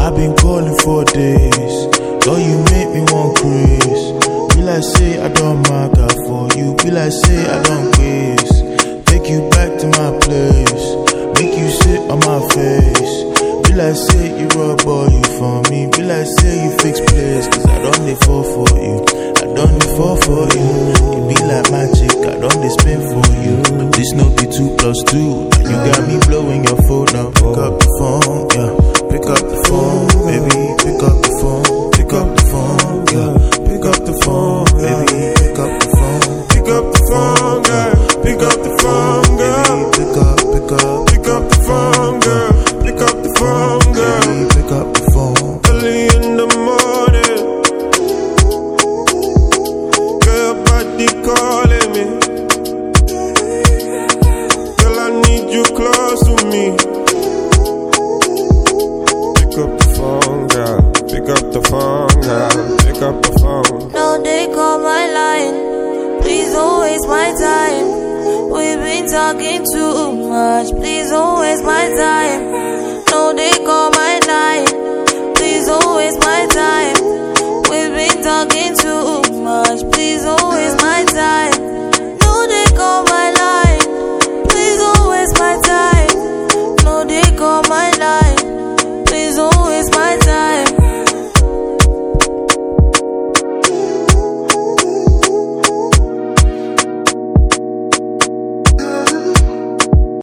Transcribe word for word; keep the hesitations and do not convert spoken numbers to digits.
I've been calling for days. Girl, you make me want grace. Be like say I don't matter for you. Be like say I don't kiss. Take you back to my place. Make you sit on my face. Be like say you rub all you for me. Be like say you fix place. Cause I don't dey fall for you. I don't dey fall for you. You be like magic. I don't dey spin for you. This no be two plus two. You got me blowing your phone now. Pick up the phone, yeah. Pick up the phone, baby. Pick up the phone. Pick up the phone, yeah. Pick up the phone, baby. Pick up the phone. Pick up the phone, girl. Pick up the phone, girl. Pick up, pick up. Pick up the phone, girl. Pick up the phone, girl. Baby, pick up the phone. Early in the morning, girl, your body calling me. Girl, I need you close to me. Pick up the phone, girl. Pick up the phone, girl. Pick up the phone. No, they call my line. Please don't waste my time. We've been talking too much. Please don't waste my time. No, they call my